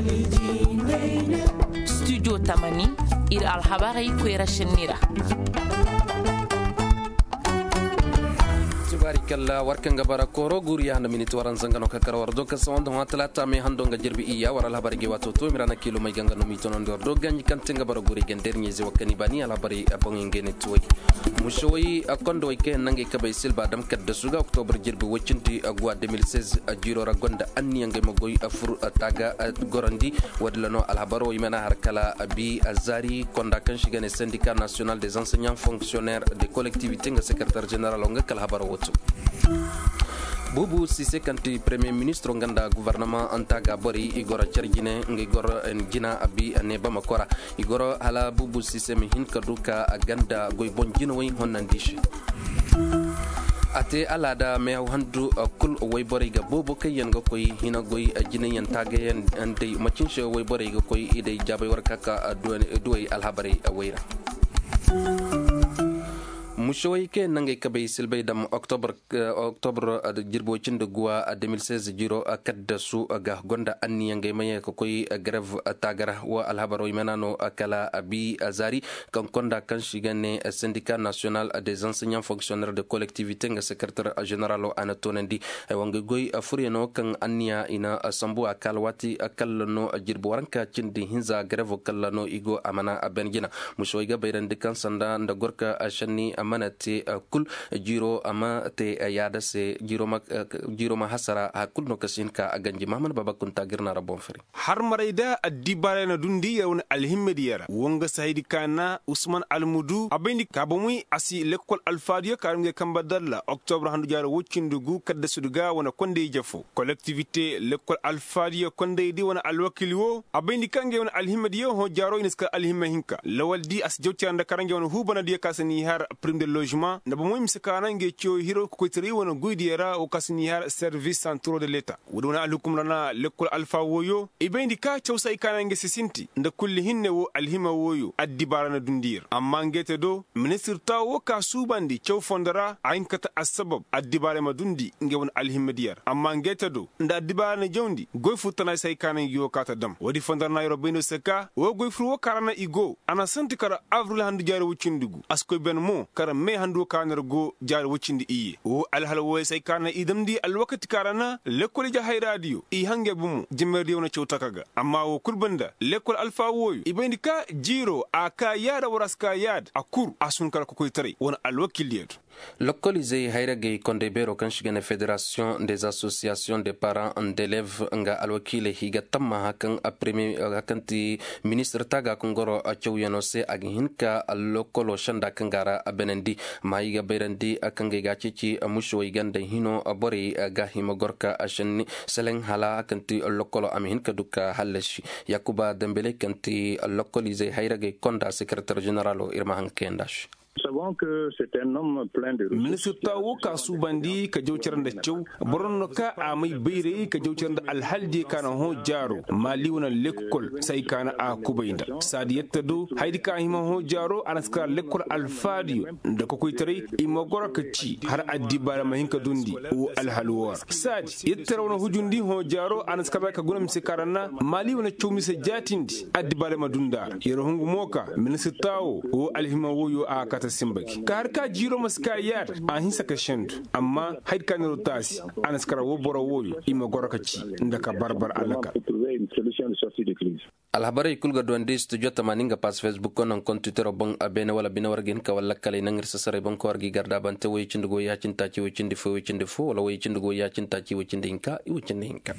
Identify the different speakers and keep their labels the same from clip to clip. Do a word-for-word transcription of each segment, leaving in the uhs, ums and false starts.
Speaker 1: studio tamani ir alhabari kwera shenira
Speaker 2: barikalla warkanga bara koro guriya handa miniti waran zangano kakara wardo kasawando ha talata me hando nga jirbi iya waral habari ge wato to mirana kilo may ganga no mitono ndor do ganyi kantenga bara guri gender nyezi wakani bani ala bari abongi ngene toy mushoyi akondo ike nange kabay silba dam kadda suga october jirbi wacinti agwa deux mille seize ajiro ragonda anni nge magoy afur taga gorandi wadlano al habaro yimana harkala abi azari konda kan shigane syndicat national des enseignants fonctionnaires des collectivités nga secrétaire général nga kala habaro woto Boubou Cissé kanti premier ministre nganda gouvernement antaga bori igora charjine ngi goro en jina abi ne bamakora igoro hala Boubou Cissé mi hin kaduka aganda goy bonjino way honnandish ate alada me handu kul way bori ga bobo kayen ga koy hina goy jine yan tage yan ande machin show way bori ga koy ide jabay warka ka duway alhabari awira mushoy ke nangay kabay silbay dam octobre octobre jirbo cinde gua deux mille seize jiro kadda su ga gonda anni ngay maye ko koy grève tagara wa alhabaro menano kala abi azari kan konda kan shigane syndicat national des enseignants fonctionnaires de collectivité nga secrétaire général anatonendi wanga goy furieno kan anniya ina sambu akalwati akalno jirbo waranka cinde hinza grève kallano igo amana benjina mushoy ga bayrande kan sanda nda gorka ashani manate kul jiro ama te yada se jiro ma jiro ma hasara kul no kasin ka ganji maman baba kunta girna rabon fere
Speaker 3: har marayda addibare na dundi yawon alhimmediyara wonga sahidi kana usman almudu abindi kabamui asi lekol alfadiya karimge kambadalla octobre handu jara wocindugu kadda suduga wana konde jafo collectivité lekol alfadiya konde di wana alwakiliwo abindi kange wana alhimmediya ho jaro iniska alhimma hinka lawaldi as jawtianda karange wana hubana diya kasani har de logement na bamoy misakana nge cio hiro ko tiri wona guidiera o kasni har service centraux de l'état wuduna alhukum lana lekol alfa woyo e bendi ka ciosa ikana nge sisinti nda kulli hinne wo alhima woyo addibara na dundir amma ngete do ministre tawo ka subandi cio fondara ayin kata asbab addibara ma dundi nge won alhima diyar amma ngete do nda addibara na jondi goy futana sai kana yo kata dam wadi fondara na yoro beno seka wo goy fru wo karana igo ana santi kara avril handu jara wucindugu asko ben mo kara me handu kanar go jar wucindi iye o alhalwo sai kana idamdi alwakati karana lekol ja hay radio i hange bumu jimmerdi wona ciwtakaga amma wo kurbanda lekol alfa woyu ibendi ka jiro aka yada waraska yad akur asun kala ko koy tare wona alwakiliyatu
Speaker 2: localisé hayragay konde bero kan shigane fédération des associations de parents d'élèves nga alwakile higa tamma hakan apremi hakanti ministre taga kongoro achowyano se aghinka lokolo shanda kangara abenendi maiga berandi akange gachichi musho iganda hino abori ga himogorka ashenni seleng hala hakanti lokolo amhinka duka haleshi yakuba dembele kanti localisé hayragay konda secrétaire général irma hankendash
Speaker 4: savons que c'est un homme plein de ressources.
Speaker 3: Ministre tawo ka subandi ka jawcaran da cew boron ka amai beire ka jawcaran da alhaldi kana ho jaro mali wona lekkol sai kana a kubainda sadiyetta do haidi ka hima ho jaro anaska lekkol alfadiyo da ko koytare imogora ka ci har addi bara mahinka dundi o alhalwa sadi yettara wona hujundi ho jaro anaska ba ka gunam se karanna mali wona cewmi se jatindi addi bara madundar yero hungu moka ministre tawo o alhima woyo a ta simbaki ka har ka jiro maska yar a hinsa ka shendu amma haid kan rotasi an skara wo boro woyo ima goraka ci ndaka barbar alaka
Speaker 2: alhabari kulga donde studio tamaninga pas facebook konon kon twitter bon abena wala bina wargen ka wala kale nangir sasare bon ko wargi garda bante way cindugo ya cinta ci way cindi fo way cindi fo wala way cindugo ya cinta ci way cindi hinka i way cindi hinka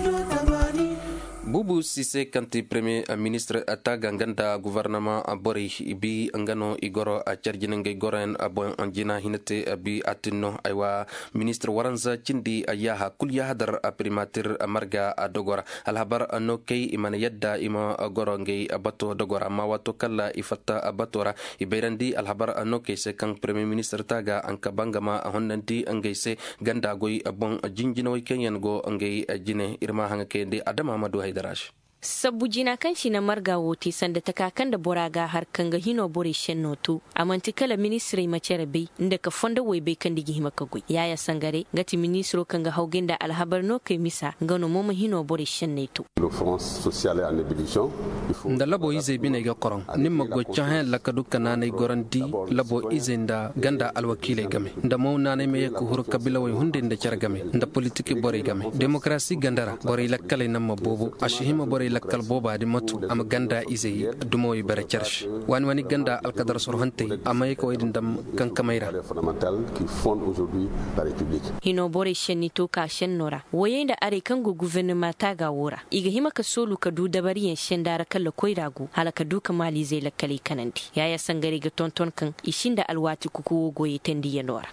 Speaker 2: Boubou Cissé kanti premier ministre ataga nganda gouvernement bori bi ngano igoro a charjina ngay goren abon anjina hinete bi atinno aywa ministre waranza cindi ayaha kul yahdar primatir marga dogora alhabar no kay imana yadda ima goro ngay bato dogora ma wato kala ifatta batora ibayrandi alhabar no kay se kan premier ministre taga anka bangama honnanti ngay se ganda goy abon jinjino kenyan go ngay jine irma hanga kende adama madu haydarash
Speaker 5: Sabbu jina kan shi na marga wote sanda ta kakan da boraga har kan ga hino bore shen noto a mantikala ministry macere bai inda ka fonda wai bai kan digi himaka gui yaya sangare gati ministro kan ga haugin da alhabar no kai misa gano momo hino bore shen neto
Speaker 2: da labo izai bine ga koron nimma goccan hayan lakadu kananai gorandi labo izai da ganda alwakile game da mauna ne me ku hur kabila wai hundin da kyar game da politiki bore game demokrasi gandara bore lakkale nan mabobo ashihima bore lakkal boba di matu am ganda izai dumoy bare charsh wani wani ganda alkadar surhante amay ko idin dam kan kamaira
Speaker 5: qui fonde aujourd'hui la république hino bore shenni to ka shennora woyenda are kan go gouvernement taga wora iga hima ka solu ka du dabari en shendara kala koirago halaka du kamali zai lakkale kanandi yaya sangare ga tonton kan ishinda alwati kuku goye tendi yenora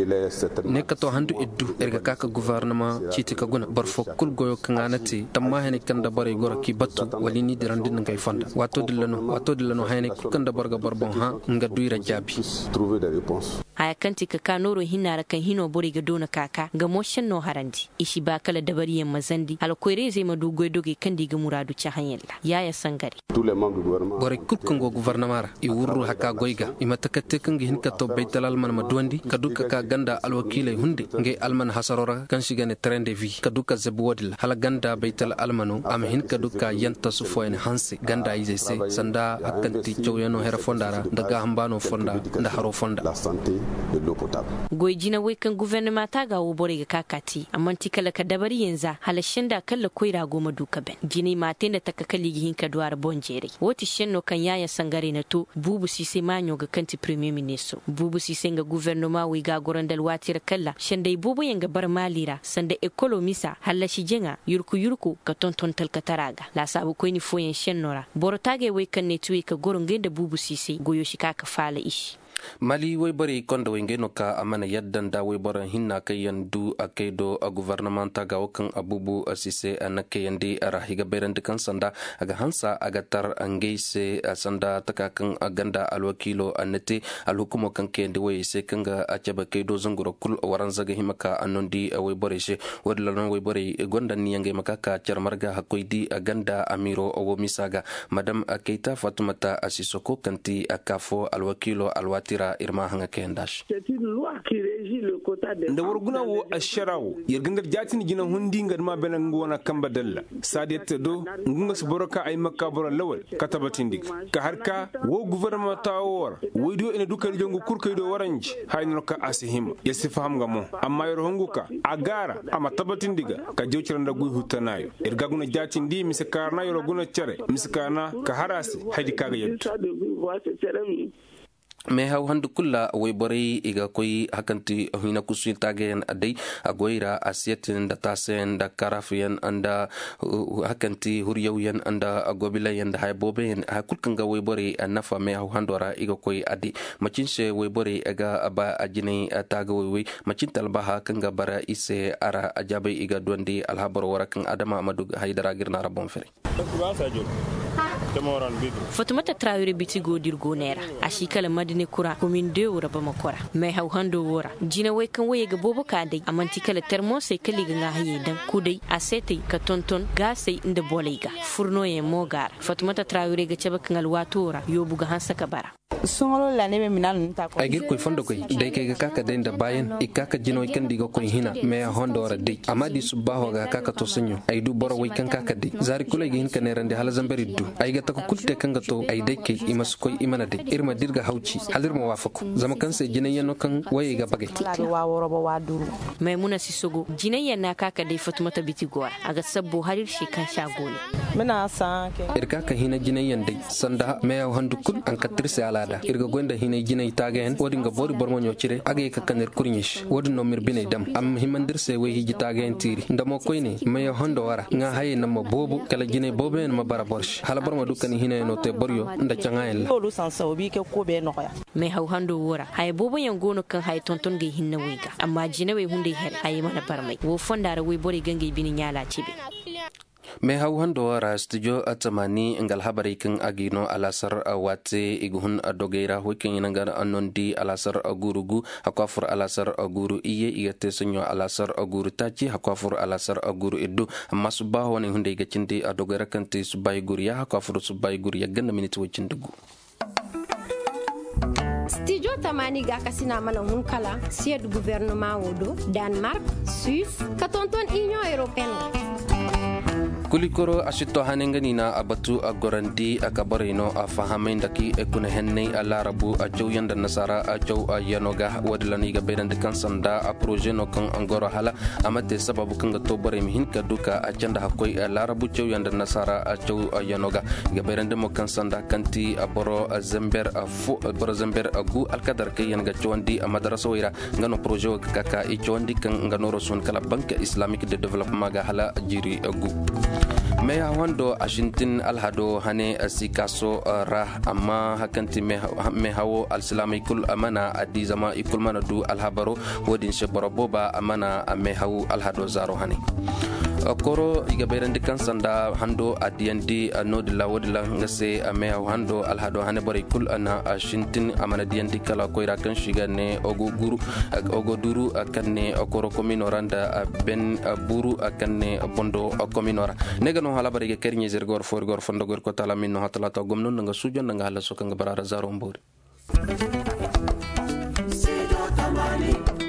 Speaker 2: ne ka to handu iddu erga kaka gouvernement citi ka guna barfo kul goyo kanganati tamma hene kan da bare gora ki battu wali ni dirandi ngay fonda wato dillano wato dillano hayne kan da barga barbon ha nga duira jabi
Speaker 5: trouver des réponses haya kanti ka kanoro hinara kan hino bore ga dona kaka ga motion no harandi ishi ba kala dabari yan mazandi hal koire zai madu goydoge kan diga muradu ci hanyalla yaya sangare
Speaker 2: tous les membres du gouvernement bore kukkan go gouvernement i wurru haka goyga i matakatte kan gi hinka to baytalal man maduandi kaduka ka ganda alwakile hunde nge alman hasarora kan shigane trende vi kaduka zebwodil hala ganda baytal almano am hinka duka yanta su foyne hanse ganda ize se sanda hakanti chowyano hera fondara daga hambano fonda nda haro fonda
Speaker 5: la santé de l'eau potable goyjina wai kan gouvernement ta ga wo bore ga kakati amma tikala ka dabari yanza halashin da kalla koira goma duka ben jini mate da takakali gi hinka duwar bonjere woti shenno kan yaya sangare na to bubu sise manyo ga kanti premier ministre bubu sise ga gouvernement wi ga gorandal watir kalla shandai bubu yanga bar malira sanda ekolomisa halashi jenga yurku yurku ka tonton talkataraga la sabu ko ni foyen shennora borotage wai kan ne tuwi ka goronge da bubu sise goyo shi ka fala ishi
Speaker 2: mali way bari kondo wengeno ka amana yaddan da way baran hinna kayan du akaido a gouvernementa ga wakan abubu asise anake yandi ara higa beran kan sanda aga hansa aga tar angeise sanda takakan aganda alwakilo anete alhukumo kan kendi way se kanga acaba kaido zunguro kul waran zaga himaka anondi way bari she wadlan way bari gonda ni yange makaka charmarga hakoidi aganda amiro owo misaga madam Keita Fatoumata Asisoko kanti akafo alwakilo alwati irma hanga kendash
Speaker 3: da warguna wo asharawo yergangar jatin gina hundi ngar ma benan ngona kamba dalla sadiyat do ngunga sboroka ay makka bora lawal katabatin dik ka harka wo gouvernement tawor wido ina dukal jongu kurkay do waranji hayno ka asihim yasifaham ngamo amma yor honguka agara ama tabatin diga ka jewciranda guy hutanayo irgaguna jatin di miskarna yor guna cere miskarna ka harasi haydi kaga yeddu
Speaker 2: me haw handu kulla way bari iga koy hakanti hina kusin tagen adai agoira asiatin da tasen da karafiyan anda hakanti huryawiyan anda agobilayan da hayboben hakulkan ga way bari nafa me haw handora iga koy adi macinse way bari aga aba ajini taga way macin talbaha kan ga bara ise ara ajabai iga dondi alhabar warakan adama amadu haidara girna rabon fere
Speaker 5: Fatoumata Traoré bitigo dirgo nera ashikala madine kura komin de wora bama kora mai haw hando wora jina way kan waye ga bobo ka dai amanti kala termo sai kali ga haye dan kudai asete ka tonton ga sai inda bolayga furno ye mogar Fatoumata Traoré ga ceba kan alwatora yobu ga hansa ka bara
Speaker 1: sungolo la nebe minal ta ko
Speaker 2: agir koy fondo koy dai kay ga kaka den da bayen ikaka jino kan diga koy hina me hondo wora dai amadi subaho ga kaka to sunyo ay du boro way kan kaka dai zari kulay ga hin kan rande hala zambari du ay ga ta ko kulte kan ga to ay dai kay imas koy imana dai irma dirga hauci halir ma wafako zama kan sai jinayyan no kan waye ga bagay
Speaker 1: wa woro ba wa duru
Speaker 5: maimuna sisogo jinayyan na kaka dai Fatoumata bitigora aga sabbo halir shi kan shagole
Speaker 1: muna sa ke
Speaker 2: irka ka hina jinayyan dai sanda me handu kul an katirse ala irga gonda hinay jinay tagen wodi nga bori bormo nyocire age ka kaner kurnish wodi no mir binay dam am himandir se way hiji tagen tiri ndamo koyne mayo hondo wara nga haye namma bobu kala jinay bobu en ma bara borsh hala bormo dukani hinay no te boryo nda cangael
Speaker 1: lolu san sawbi ke ko be no ya
Speaker 5: me haw hando wora hay bobu yan gono kan hay tonton ge hinna wiga amma jinay way hunde her hay mana barmay wo fondara way bori gange bini nyala cibe
Speaker 2: me hawhando ra studio atamani ngal habari kin agino alasar wate iguhun adogeira hokin inangar anondi alasar agurugu hakwafur alasar aguru iye igate sunyo alasar aguru tachi hakwafur alasar aguru iddu masuba woni hunde gacindi adogeira kanti subay guriya hakwafur subay guriya ganna miniti wacindugu
Speaker 6: studio tamani ga kasina mana hun kala siège gouvernement wodo Danemark Suisse katonton Union européenne
Speaker 2: kulikoro asito hanenganina abatu agorandi akabarino afahamain daki ekuna henne alarabu ajow yanda nasara ajow yanoga wadlani ga bedan kan sanda a projet no kan angoro hala amate sababu kan to bare mihin kaduka ajanda hakoy alarabu jow yanda nasara ajow yanoga ga bedan mo kan sanda kanti aboro zamber afu aboro zamber agu alkadar kay yanga chwandi amadrasa wira ngano projet kaka e chwandi kan ngano rosun kala banque islamique de développement ga hala jiri agu meya wando ashintin alhado hane asikaso rah amma hakanti me hawo alsilamikul amana adi zama ikul manadu alhabaro wodin sheboroboba amana me hawo alhado zaro hane koro iga berandi kan sanda hando adiyandi nodila wodila ngase me hando alhado hane bari kul ana ashintin amana diyandi kala koira kan shigane ogo guru ogo duru kanne koro kominoranda ben buru kanne bondo kominora nega no hala bari ke kernye zergor for gor fondo gor ko tala min no hatala to gomnon nga sujon nga hala so kan barara zaro mbori.